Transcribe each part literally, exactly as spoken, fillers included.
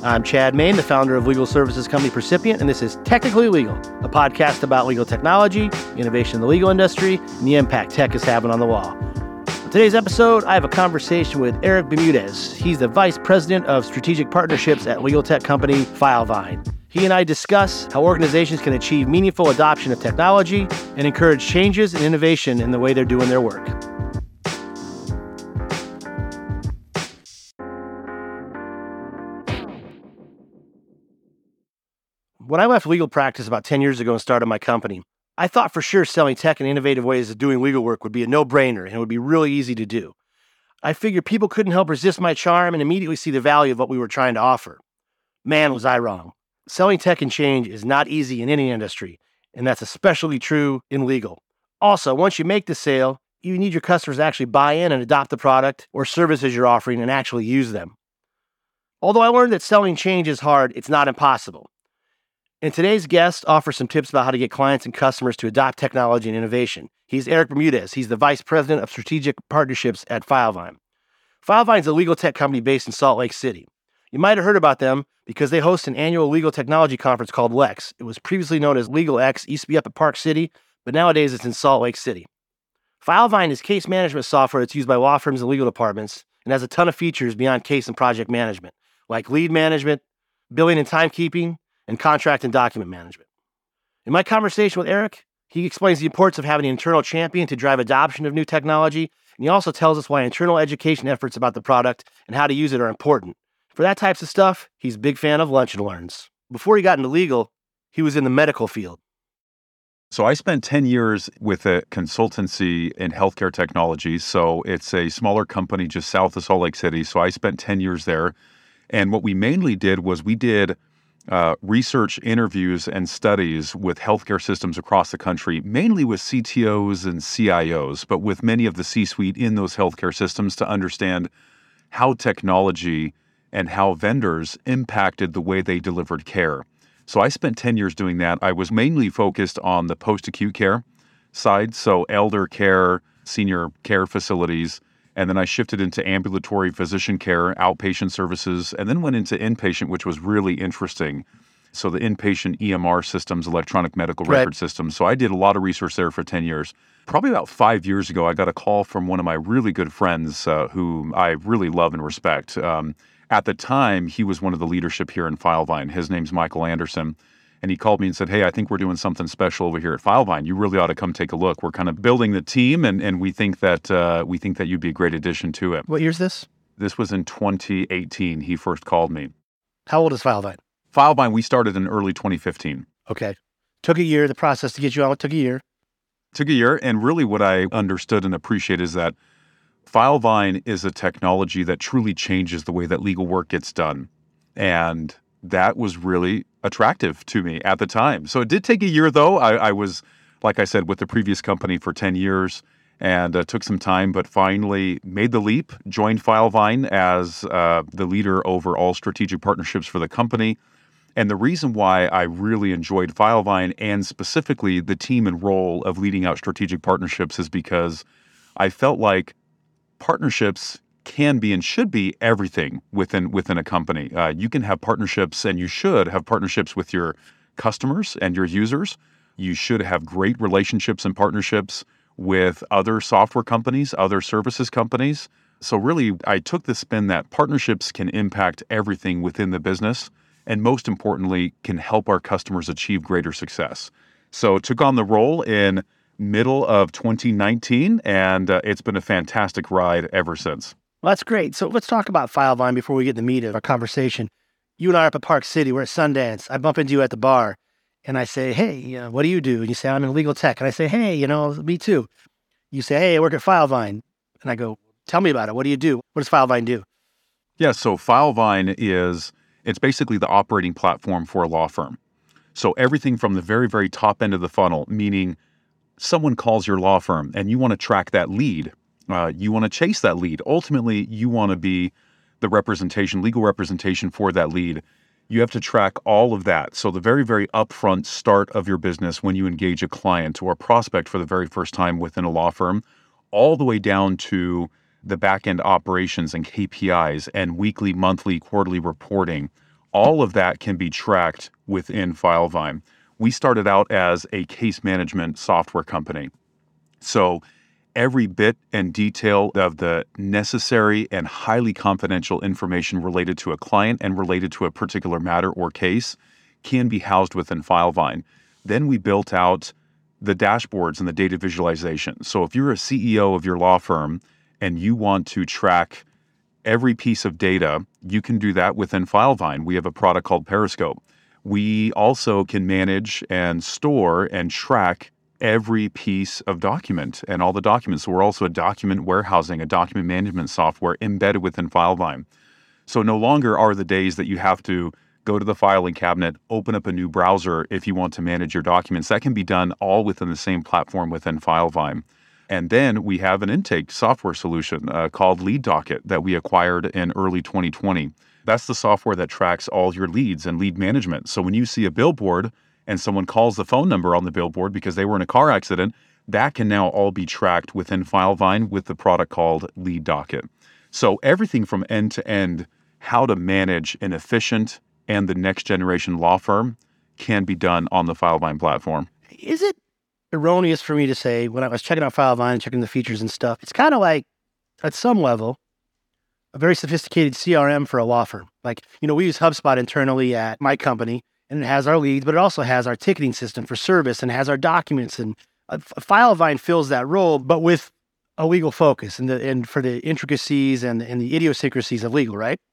I'm Chad Main, the founder of legal services company Percipient, and this is Technically Legal, a podcast about legal technology, innovation in the legal industry, and the impact tech is having on the law. On today's episode, I have a conversation with Eric Bermudez. He's the Vice President of Strategic Partnerships at legal tech company Filevine. He and I discuss how organizations can achieve meaningful adoption of technology and encourage changes and innovation in the way they're doing their work. When I left legal practice about ten years ago and started my company, I thought for sure selling tech and innovative ways of doing legal work would be a no-brainer and it would be really easy to do. I figured people couldn't help resist my charm and immediately see the value of what we were trying to offer. Man, was I wrong. Selling tech and change is not easy in any industry, and that's especially true in legal. Also, once you make the sale, you need your customers to actually buy in and adopt the product or services you're offering and actually use them. Although I learned that selling change is hard, it's not impossible. And today's guest offers some tips about how to get clients and customers to adopt technology and innovation. He's Eric Bermudez. He's the Vice President of Strategic Partnerships at Filevine. Filevine is a legal tech company based in Salt Lake City. You might have heard about them because they host an annual legal technology conference called LEX. It was previously known as LegalX, used to be up at Park City, but nowadays it's in Salt Lake City. Filevine is case management software that's used by law firms and legal departments and has a ton of features beyond case and project management, like lead management, billing and timekeeping, and contract and document management. In my conversation with Eric, he explains the importance of having an internal champion to drive adoption of new technology, and he also tells us why internal education efforts about the product and how to use it are important. For that types of stuff, he's a big fan of Lunch and Learns. Before he got into legal, he was in the medical field. So I spent ten years with a consultancy in healthcare technology. So it's a smaller company just south of Salt Lake City. So I spent ten years there. And what we mainly did was we did Uh, research interviews and studies with healthcare systems across the country, mainly with C T Os and C I Os, but with many of the C-suite in those healthcare systems to understand how technology and how vendors impacted the way they delivered care. So I spent ten years doing that. I was mainly focused on the post-acute care side, so elder care, senior care facilities, and then I shifted into ambulatory physician care, outpatient services, and then went into inpatient, which was really interesting. So the inpatient E M R systems, electronic medical Right. record systems. So I did a lot of research there for ten years. Probably about five years ago, I got a call from one of my really good friends uh, who I really love and respect. Um, at the time, he was one of the leadership here in Filevine. His name's Michael Anderson. And he called me and said, hey, I think we're doing something special over here at Filevine. You really ought to come take a look. We're kind of building the team, and, and we think that uh, we think that you'd be a great addition to it. What year is this? This was in twenty eighteen. He first called me. How old is Filevine? Filevine, we started in early twenty fifteen. Okay. Took a year. The process to get you on took a year. Took a year, and really what I understood and appreciate is that Filevine is a technology that truly changes the way that legal work gets done. And that was really attractive to me at the time. So it did take a year, though. I, I was, like I said, with the previous company for ten years and uh, took some time, but finally made the leap, joined Filevine as uh, the leader over all strategic partnerships for the company. And the reason why I really enjoyed Filevine and specifically the team and role of leading out strategic partnerships is because I felt like partnerships can be and should be everything within within a company. Uh, you can have partnerships, and you should have partnerships with your customers and your users. You should have great relationships and partnerships with other software companies, other services companies. So really, I took the spin that partnerships can impact everything within the business, and most importantly, can help our customers achieve greater success. So took on the role in middle of twenty nineteen, and uh, it's been a fantastic ride ever since. Well, that's great. So let's talk about Filevine before we get to the meat of our conversation. You and I are up at Park City. We're at Sundance. I bump into you at the bar, and I say, hey, uh, what do you do? And you say, I'm in legal tech. And I say, hey, you know, me too. You say, hey, I work at Filevine. And I go, tell me about it. What do you do? What does Filevine do? Yeah, so Filevine is, it's basically the operating platform for a law firm. So everything from the very, very top end of the funnel, meaning someone calls your law firm and you want to track that lead. Uh, you want to chase that lead. Ultimately, you want to be the representation, legal representation for that lead. You have to track all of that. So the very, very upfront start of your business when you engage a client or a prospect for the very first time within a law firm, all the way down to the back-end operations and K P Is and weekly, monthly, quarterly reporting. all of that can be tracked within Filevine. We started out as a case management software company. So every bit and detail of the necessary and highly confidential information related to a client and related to a particular matter or case can be housed within Filevine. Then we built out the dashboards and the data visualization. So if you're a C E O of your law firm and you want to track every piece of data, you can do that within Filevine. We have a product called Periscope. We also can manage and store and track every piece of document and all the documents. So we're also a document warehousing, a document management software embedded within Filevine. So no longer are the days that you have to go to the filing cabinet, open up a new browser if you want to manage your documents. That can be done all within the same platform within Filevine. And then we have an intake software solution uh, called LeadDocket that we acquired in early twenty twenty. That's the software that tracks all your leads and lead management. So when you see a billboard and someone calls the phone number on the billboard because they were in a car accident, that can now all be tracked within Filevine with the product called LeadDocket. So everything from end to end, how to manage an efficient and the next generation law firm can be done on the Filevine platform. Is it erroneous for me to say, when I was checking out Filevine, checking the features and stuff, it's kind of like, at some level, a very sophisticated C R M for a law firm? Like, you know, we use HubSpot internally at my company, and it has our leads, but it also has our ticketing system for service and has our documents. And uh, Filevine fills that role, but with a legal focus and the and for the intricacies and, and the idiosyncrasies of legal, right?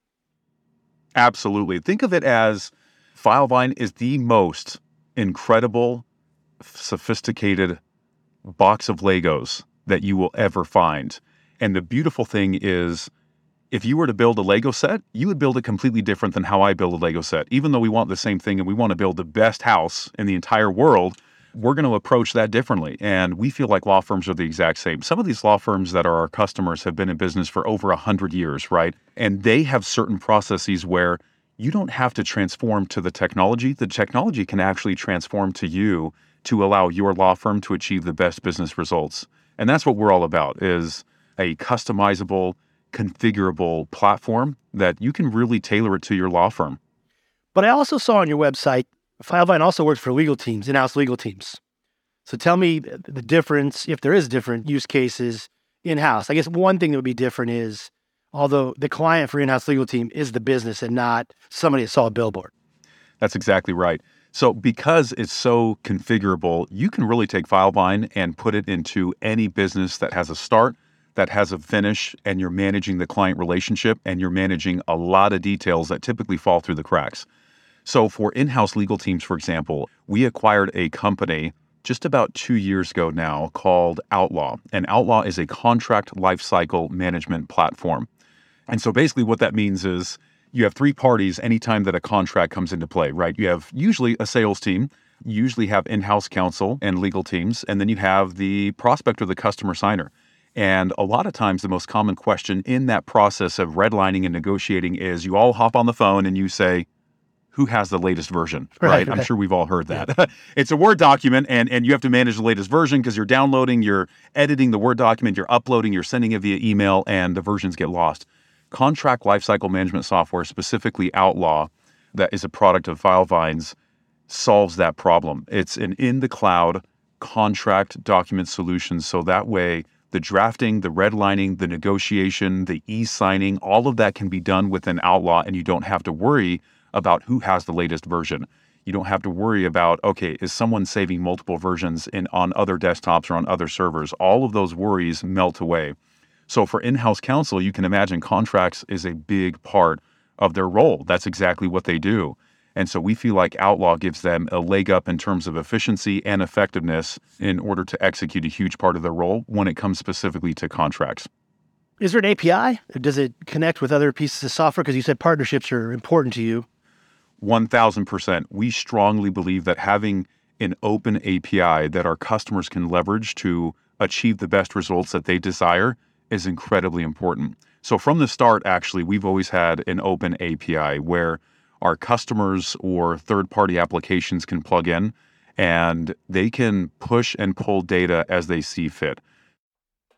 Absolutely. Think of it as Filevine is the most incredible, sophisticated box of Legos that you will ever find. And the beautiful thing is, if you were to build a Lego set, you would build it completely different than how I build a Lego set. Even though we want the same thing and we want to build the best house in the entire world, we're going to approach that differently. And we feel like law firms are the exact same. Some of these law firms that are our customers have been in business for over one hundred years, right? And they have certain processes where you don't have to transform to the technology. The technology can actually transform to you to allow your law firm to achieve the best business results. And that's what we're all about, is a customizable, configurable platform that you can really tailor it to your law firm. But I also saw on your website, Filevine also works for legal teams, in-house legal teams. So tell me the difference, if there is different use cases in-house. I guess one thing that would be different is, although the client for in-house legal team is the business and not somebody that saw a billboard. That's exactly right. So because it's so configurable, you can really take Filevine and put it into any business that has a start, that has a finish, and you're managing the client relationship, and you're managing a lot of details that typically fall through the cracks. So for in-house legal teams, for example, we acquired a company just about two years ago now called Outlaw. And Outlaw is a contract lifecycle management platform. And so basically what that means is you have three parties anytime that a contract comes into play, right? You have usually a sales team, you usually have in-house counsel and legal teams, and then you have the prospect or the customer signer. And a lot of times the most common question in that process of redlining and negotiating is you all hop on the phone and you say, who has the latest version, right? Right, right. I'm sure we've all heard that. Yeah. It's a Word document, and, and you have to manage the latest version because you're downloading, you're editing the Word document, you're uploading, you're sending it via email, and the versions get lost. Contract lifecycle management software, specifically Outlaw, that is a product of Filevine's, solves that problem. It's an in-the-cloud contract document solution, so that way the drafting, the redlining, the negotiation, the e-signing, all of that can be done within Outlaw, and you don't have to worry about who has the latest version. You don't have to worry about, okay, is someone saving multiple versions in on other desktops or on other servers? All of those worries melt away. So for in-house counsel, you can imagine contracts is a big part of their role. That's exactly what they do. And so we feel like Outlaw gives them a leg up in terms of efficiency and effectiveness in order to execute a huge part of their role when it comes specifically to contracts. Is there an A P I? Does it connect with other pieces of software? Because you said partnerships are important to you. one thousand percent. We strongly believe that having an open A P I that our customers can leverage to achieve the best results that they desire is incredibly important. So from the start, actually, we've always had an open A P I where our customers or third-party applications can plug in and they can push and pull data as they see fit.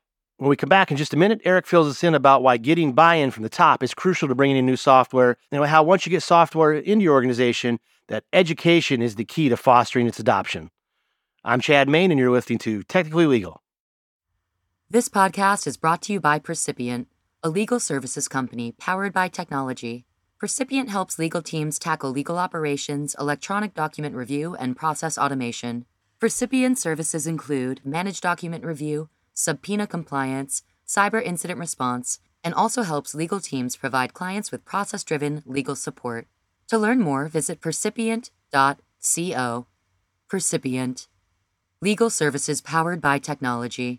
When we come back in just a minute, Eric fills us in about why getting buy-in from the top is crucial to bringing in new software, and how once you get software into your organization, that education is the key to fostering its adoption. I'm Chad Main, and you're listening to Technically Legal. This podcast is brought to you by Percipient, a legal services company powered by technology. Percipient helps legal teams tackle legal operations, electronic document review, and process automation. Percipient services include managed document review, subpoena compliance, cyber incident response, and also helps legal teams provide clients with process-driven legal support. To learn more, visit percipient dot co. Percipient. Legal services powered by technology.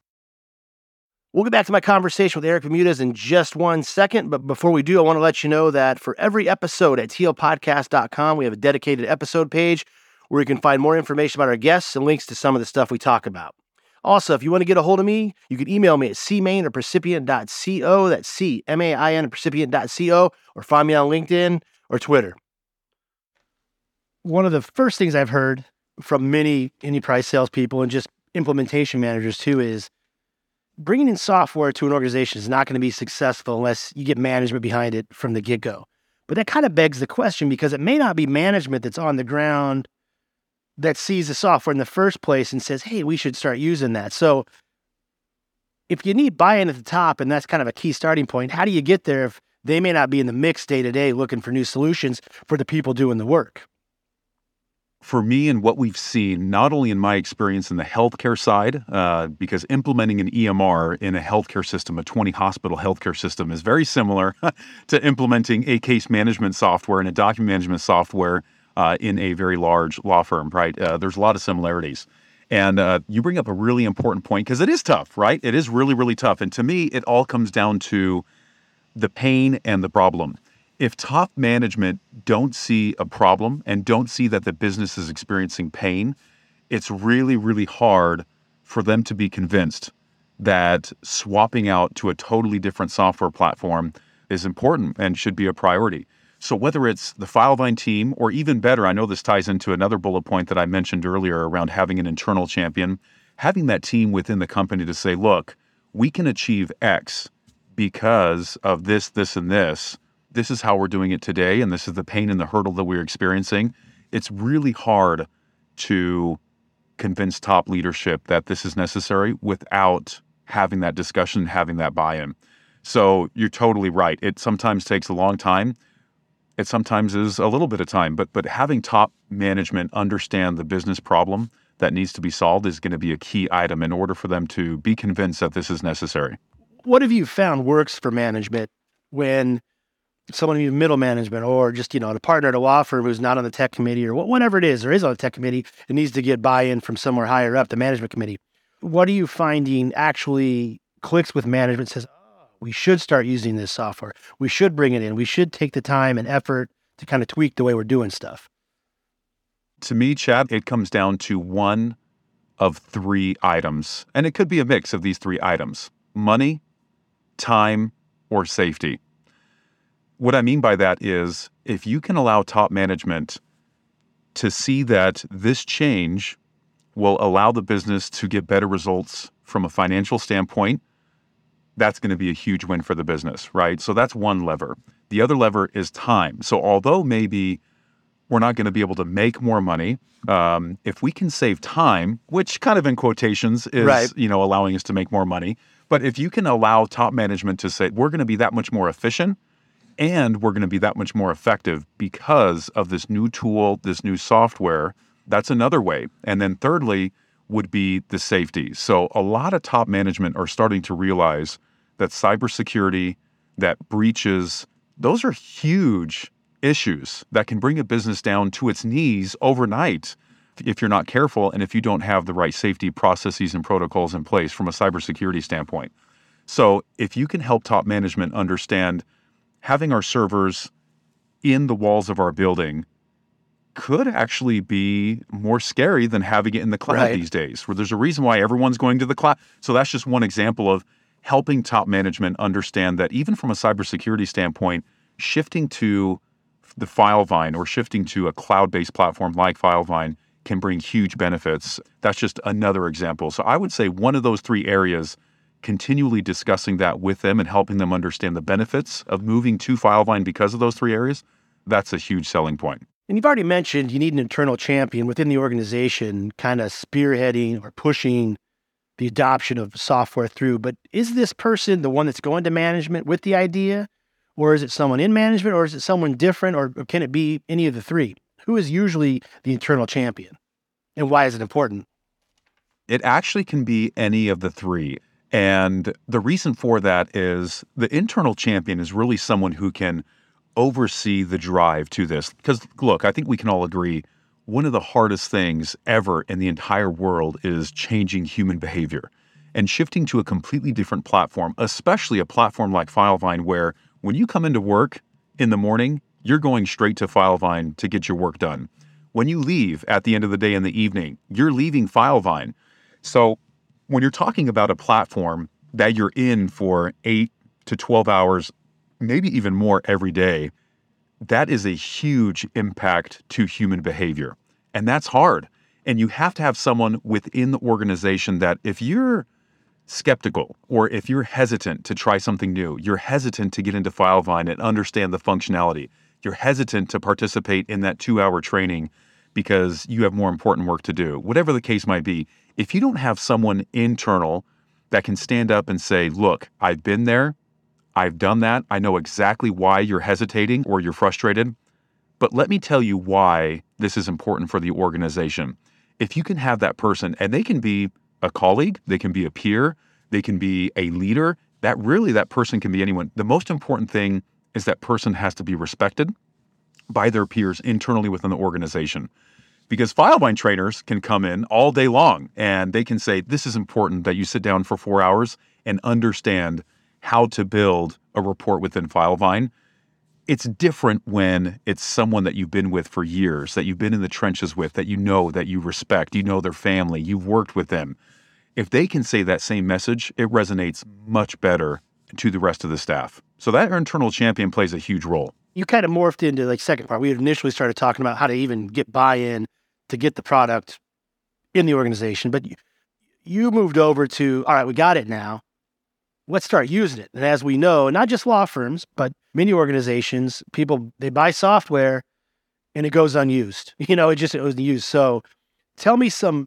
We'll get back to my conversation with Eric Bermudez in just one second, but before we do, I want to let you know that for every episode at T L podcast dot com, we have a dedicated episode page where you can find more information about our guests and links to some of the stuff we talk about. Also, if you want to get a hold of me, you can email me at c main at percipient dot co, that's C M A I N at percipient dot co, or find me on LinkedIn or Twitter. One of the first things I've heard from many enterprise salespeople and just implementation managers too is bringing in software to an organization is not going to be successful unless you get management behind it from the get-go. But that kind of begs the question, because it may not be management that's on the ground that sees the software in the first place and says, hey, we should start using that. So if you need buy-in at the top, and that's kind of a key starting point, how do you get there if they may not be in the mix day-to-day looking for new solutions for the people doing the work? For me and what we've seen, not only in my experience in the healthcare side, uh, because implementing an E M R in a healthcare system, a twenty hospital healthcare system, is very similar to implementing a case management software and a document management software uh, in a very large law firm, right? Uh, there's a lot of similarities. And uh, you bring up a really important point, because it is tough, right? It is really, really tough. And to me, it all comes down to the pain and the problem. If top management don't see a problem and don't see that the business is experiencing pain, it's really, really hard for them to be convinced that swapping out to a totally different software platform is important and should be a priority. So whether it's the Filevine team, or even better, I know this ties into another bullet point that I mentioned earlier around having an internal champion, having that team within the company to say, look, we can achieve X because of this, this, and this. This is how we're doing it today, and this is the pain and the hurdle that we're experiencing. It's really hard to convince top leadership that this is necessary without having that discussion, having that buy-in. So you're totally right. It sometimes takes a long time. It sometimes is a little bit of time, but but having top management understand the business problem that needs to be solved is going to be a key item in order for them to be convinced that this is necessary. What have you found works for management when someone in middle management, or just, you know, a partner at a law firm who's not on the tech committee, or whatever it is, or is on the tech committee, and needs to get buy-in from somewhere higher up, the management committee? What are you finding actually clicks with management, says, oh, we should start using this software, we should bring it in, we should take the time and effort to kind of tweak the way we're doing stuff? To me, Chad, it comes down to one of three items, and it could be a mix of these three items: money, time, or safety. What I mean by that is, if you can allow top management to see that this change will allow the business to get better results from a financial standpoint, that's going to be a huge win for the business, right? So that's one lever. The other lever is time. So although maybe we're not going to be able to make more money, um, if we can save time, which kind of in quotations is, right, you know, allowing us to make more money. But if you can allow top management to say, we're going to be that much more efficient, and we're going to be that much more effective because of this new tool, this new software, that's another way. And then thirdly would be the safety. So a lot of top management are starting to realize that cybersecurity, that breaches, those are huge issues that can bring a business down to its knees overnight if you're not careful and if you don't have the right safety processes and protocols in place from a cybersecurity standpoint. So if you can help top management understand having our servers in the walls of our building could actually be more scary than having it in the cloud right. these days, where there's a reason why everyone's going to the cloud. So that's just one example of helping top management understand that even from a cybersecurity standpoint, shifting to the Filevine or shifting to a cloud-based platform like Filevine can bring huge benefits. That's just another example. So I would say one of those three areas continually discussing that with them and helping them understand the benefits of moving to Filevine because of those three areas, that's a huge selling point. And you've already mentioned you need an internal champion within the organization kind of spearheading or pushing the adoption of software through. But is this person the one that's going to management with the idea? Or is it someone in management? Or is it someone different? Or can it be any of the three? Who is usually the internal champion? And why is it important? It actually can be any of the three. And the reason for that is the internal champion is really someone who can oversee the drive to this. Because look, I think we can all agree, one of the hardest things ever in the entire world is changing human behavior and shifting to a completely different platform, especially a platform like Filevine, where when you come into work in the morning, you're going straight to Filevine to get your work done. When you leave at the end of the day in the evening, you're leaving Filevine. So when you're talking about a platform that you're in for eight to twelve hours, maybe even more every day, that is a huge impact to human behavior. And that's hard. And you have to have someone within the organization that if you're skeptical or if you're hesitant to try something new, you're hesitant to get into Filevine and understand the functionality, you're hesitant to participate in that two-hour training because you have more important work to do, whatever the case might be, if you don't have someone internal that can stand up and say, look, I've been there, I've done that. I know exactly why you're hesitating or you're frustrated, but let me tell you why this is important for the organization. If you can have that person, and they can be a colleague, they can be a peer, they can be a leader, that really that person can be anyone. The most important thing is that person has to be respected by their peers internally within the organization. Because Filevine trainers can come in all day long and they can say, this is important that you sit down for four hours and understand how to build a report within Filevine. It's different when it's someone that you've been with for years, that you've been in the trenches with, that you know, that you respect, you know their family, you've worked with them. If they can say that same message, it resonates much better to the rest of the staff. So that internal champion plays a huge role. You kind of morphed into like second part. We had initially started talking about how to even get buy-in to get the product in the organization, but you, you moved over to, all right, we got it now. Let's start using it. And as we know, not just law firms, but many organizations, people, they buy software and it goes unused. You know, it just it was used. So tell me some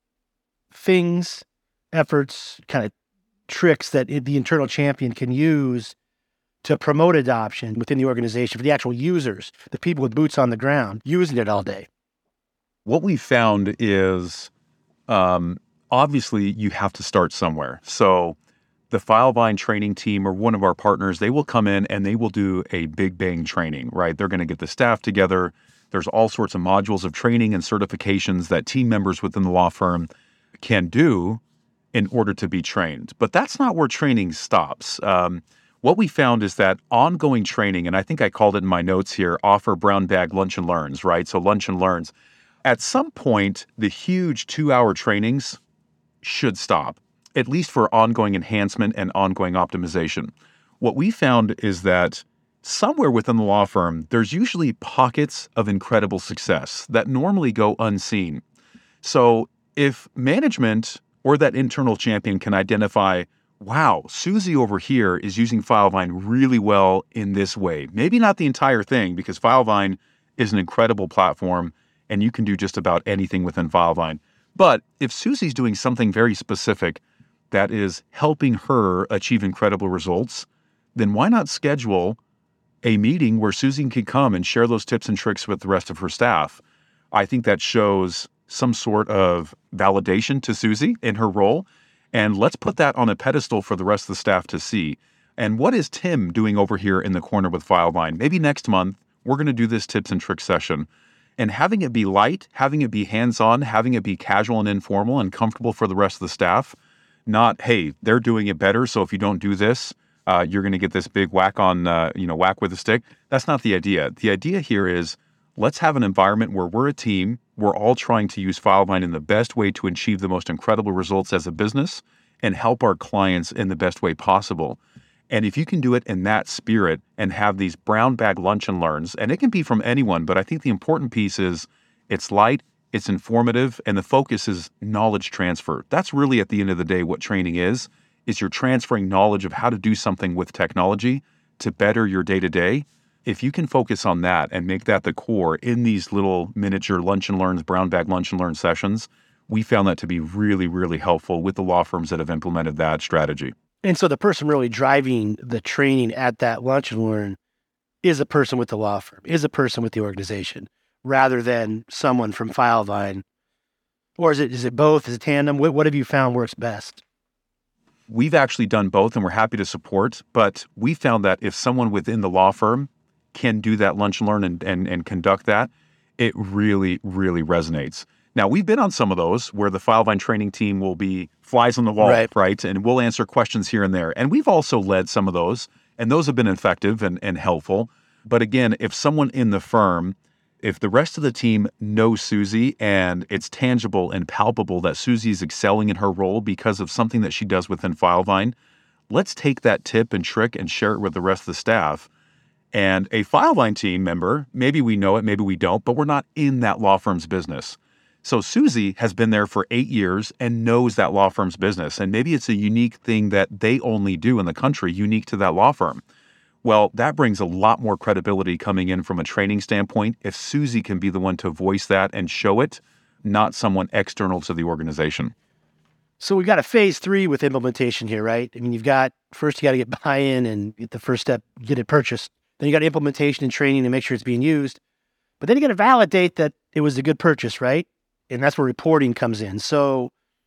things, efforts, kind of tricks that the internal champion can use to promote adoption within the organization for the actual users, the people with boots on the ground, using it all day. What we found is, um, obviously, you have to start somewhere. So the Filevine training team or one of our partners, they will come in and they will do a big bang training, right? They're going to get the staff together. There's all sorts of modules of training and certifications that team members within the law firm can do in order to be trained. But that's not where training stops. Um, what we found is that ongoing training, and I think I called it in my notes here, offer brown bag lunch and learns, right? So lunch and learns. At some point, the huge two-hour trainings should stop, at least for ongoing enhancement and ongoing optimization. What we found is that somewhere within the law firm, there's usually pockets of incredible success that normally go unseen. So if management or that internal champion can identify, wow, Susie over here is using Filevine really well in this way. Maybe not the entire thing, because Filevine is an incredible platform and you can do just about anything within Filevine. But if Susie's doing something very specific that is helping her achieve incredible results, then why not schedule a meeting where Susie can come and share those tips and tricks with the rest of her staff? I think that shows some sort of validation to Susie in her role. And let's put that on a pedestal for the rest of the staff to see. And what is Tim doing over here in the corner with Filevine? Maybe next month, we're going to do this tips and tricks session. And having it be light, having it be hands-on, having it be casual and informal and comfortable for the rest of the staff, not, hey, they're doing it better, so if you don't do this, uh, you're going to get this big whack on, uh, you know, whack with a stick. That's not the idea. The idea here is let's have an environment where we're a team. We're all trying to use Filevine in the best way to achieve the most incredible results as a business and help our clients in the best way possible. And if you can do it in that spirit and have these brown bag lunch and learns, and it can be from anyone, but I think the important piece is it's light, it's informative, and the focus is knowledge transfer. That's really, at the end of the day, what training is. is you're transferring knowledge of how to do something with technology to better your day-to-day. If you can focus on that and make that the core in these little miniature lunch and learns, brown bag lunch and learn sessions, we found that to be really, really helpful with the law firms that have implemented that strategy. And so the person really driving the training at that lunch and learn is a person with the law firm, is a person with the organization, rather than someone from Filevine. Or is it is it both? Is it tandem? What, what have you found works best? We've actually done both, and we're happy to support, but we found that if someone within the law firm can do that lunch and learn and, and, and conduct that, it really, really resonates. Now, we've been on some of those where the Filevine training team will be flies on the wall, right. right? And we'll answer questions here and there. And we've also led some of those, and those have been effective and, and helpful. But again, if someone in the firm, if the rest of the team knows Susie and it's tangible and palpable that Susie is excelling in her role because of something that she does within Filevine, let's take that tip and trick and share it with the rest of the staff. And a Filevine team member, maybe we know it, maybe we don't, but we're not in that law firm's business. So Susie has been there for eight years and knows that law firm's business. And maybe it's a unique thing that they only do in the country, unique to that law firm. Well, that brings a lot more credibility coming in from a training standpoint if Susie can be the one to voice that and show it, not someone external to the organization. So we've got a phase three with implementation here, right? I mean, you've got, first you got to get buy-in and get the first step, get it purchased. Then you got implementation and training to make sure it's being used. But then you got to validate that it was a good purchase, right? And that's where reporting comes in. So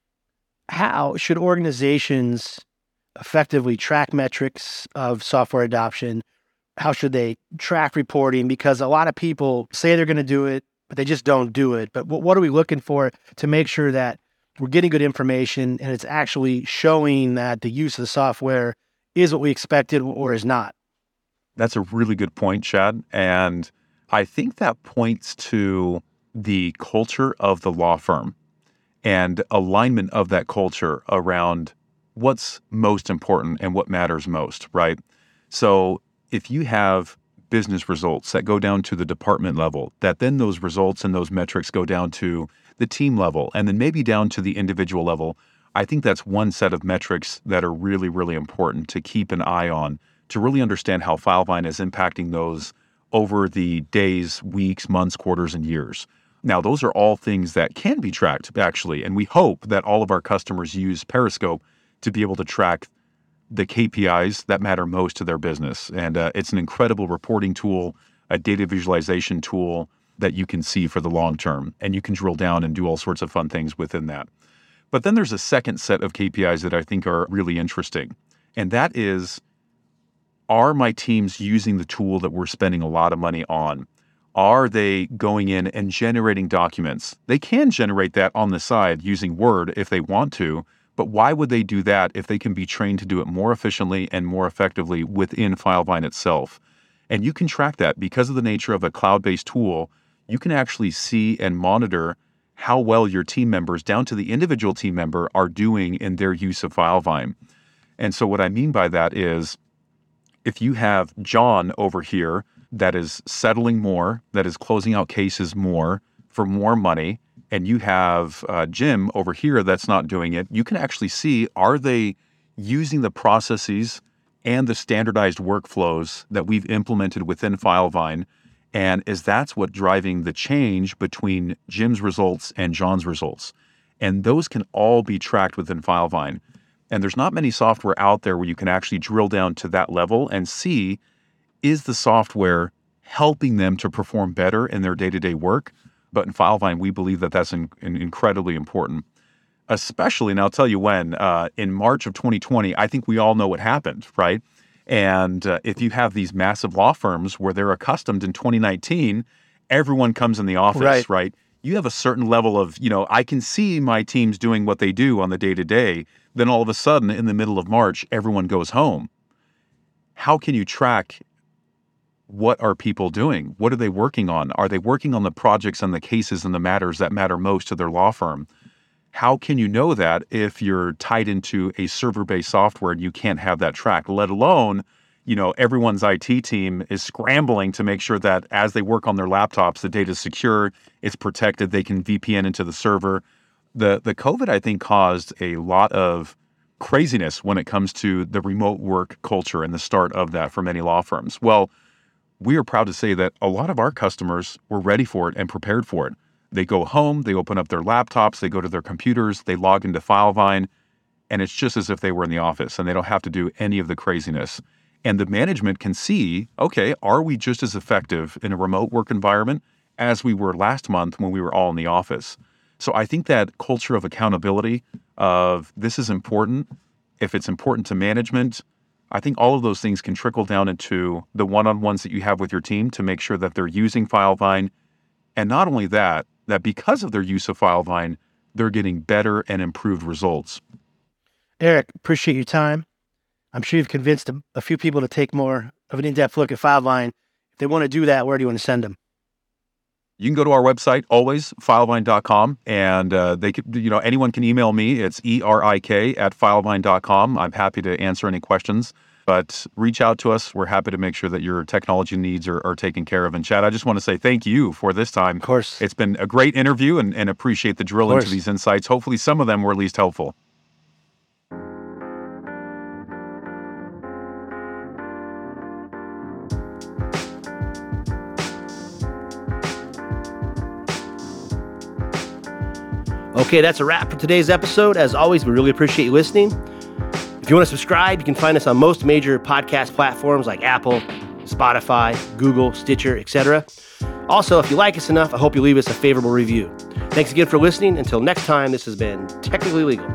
how should organizations effectively track metrics of software adoption? How should they track reporting? Because a lot of people say they're going to do it, but they just don't do it. But what are we looking for to make sure that we're getting good information and it's actually showing that the use of the software is what we expected or is not? That's a really good point, Chad. And I think that points to the culture of the law firm and alignment of that culture around what's most important and what matters most, right? So if you have business results that go down to the department level, that then those results and those metrics go down to the team level, and then maybe down to the individual level, I think that's one set of metrics that are really, really important to keep an eye on, to really understand how Filevine is impacting those over the days, weeks, months, quarters, and years. Now, those are all things that can be tracked, actually, and we hope that all of our customers use Periscope to be able to track the K P Is that matter most to their business. And uh, it's an incredible reporting tool, a data visualization tool that you can see for the long term, and you can drill down and do all sorts of fun things within that. But then there's a second set of K P Is that I think are really interesting, and that is, are my teams using the tool that we're spending a lot of money on? Are they going in and generating documents? They can generate that on the side using Word if they want to, but why would they do that if they can be trained to do it more efficiently and more effectively within Filevine itself? And you can track that because of the nature of a cloud-based tool. You can actually see and monitor how well your team members, down to the individual team member, are doing in their use of Filevine. And so what I mean by that is, if you have John over here that is settling more, that is closing out cases more for more money, and you have uh, Jim over here that's not doing it, you can actually see, are they using the processes and the standardized workflows that we've implemented within Filevine? And is that's what driving the change between Jim's results and John's results? And those can all be tracked within Filevine. And there's not many software out there where you can actually drill down to that level and see, is the software helping them to perform better in their day-to-day work? But in Filevine, we believe that that's in, in incredibly important, especially, and I'll tell you when, uh, in March of twenty twenty, I think we all know what happened, right? And uh, if you have these massive law firms where they're accustomed in twenty nineteen, everyone comes in the office, right? right? You have a certain level of, you know, I can see my teams doing what they do on the day-to-day. Then all of a sudden, in the middle of March, everyone goes home. How can you track what are people doing? What are they working on? Are they working on the projects and the cases and the matters that matter most to their law firm? How can you know that if you're tied into a server-based software and you can't have that tracked, let alone, you know, everyone's I T team is scrambling to make sure that as they work on their laptops, the data is secure, it's protected, they can V P N into the server. The the COVID, I think, caused a lot of craziness when it comes to the remote work culture and the start of that for many law firms. Well, we are proud to say that a lot of our customers were ready for it and prepared for it. They go home, they open up their laptops, they go to their computers, they log into Filevine, and it's just as if they were in the office and they don't have to do any of the craziness. And the management can see, okay, are we just as effective in a remote work environment as we were last month when we were all in the office? So I think that culture of accountability, of this is important, if it's important to management, I think all of those things can trickle down into the one-on-ones that you have with your team to make sure that they're using Filevine. And not only that, that because of their use of Filevine, they're getting better and improved results. Eric, appreciate your time. I'm sure you've convinced a, a few people to take more of an in-depth look at Filevine. If they want to do that, where do you want to send them? You can go to our website, always, filevine dot com, and uh, they could, you know, anyone can email me. It's E R I K at filevine dot com. I'm happy to answer any questions, but reach out to us. We're happy to make sure that your technology needs are, are taken care of. And Chad, I just want to say thank you for this time. Of course. It's been a great interview, and, and appreciate the drill into these insights. Hopefully some of them were at least helpful. Okay, that's a wrap for today's episode. As always, we really appreciate you listening. If you want to subscribe, you can find us on most major podcast platforms like Apple, Spotify, Google, Stitcher, et cetera. Also, if you like us enough, I hope you leave us a favorable review. Thanks again for listening. Until next time, this has been Technically Legal.